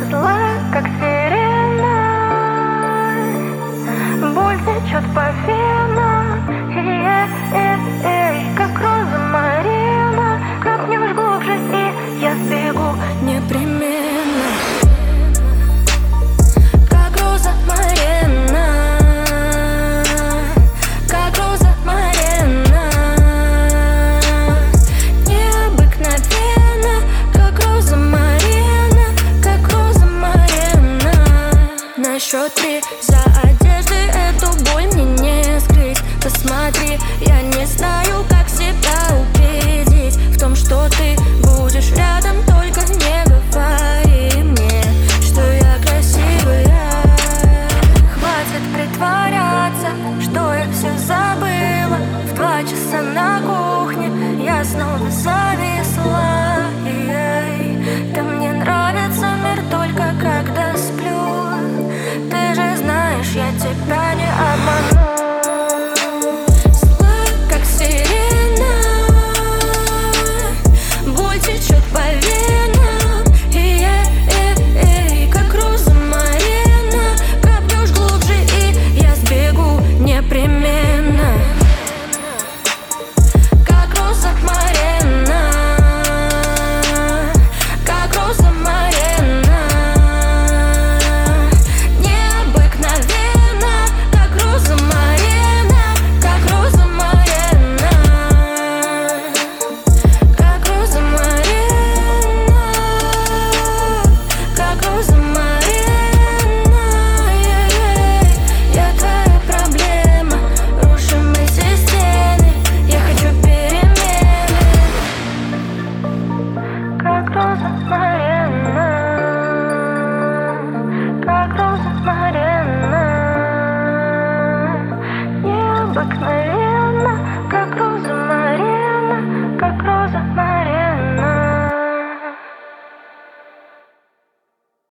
Зла, как сирена, боль течет по венам. Как роза Марина, копнешь глубже, и я сбегу непременно. Как роза Марина, как роза Марина, необыкновенно. Как роза Марина, как роза Марина. На счет 3 за одеждой эту боль мне не скрыть. Посмотри, я не знаю, как себя убедить в том, что ты будешь рядом, только не говори мне, что я красивая. Хватит притворяться, что я все забыла. В 2 часа на кухне я снова зависла. Да мне нравится мир только когда сплю. Ты же знаешь, я тебя не обману. Как роза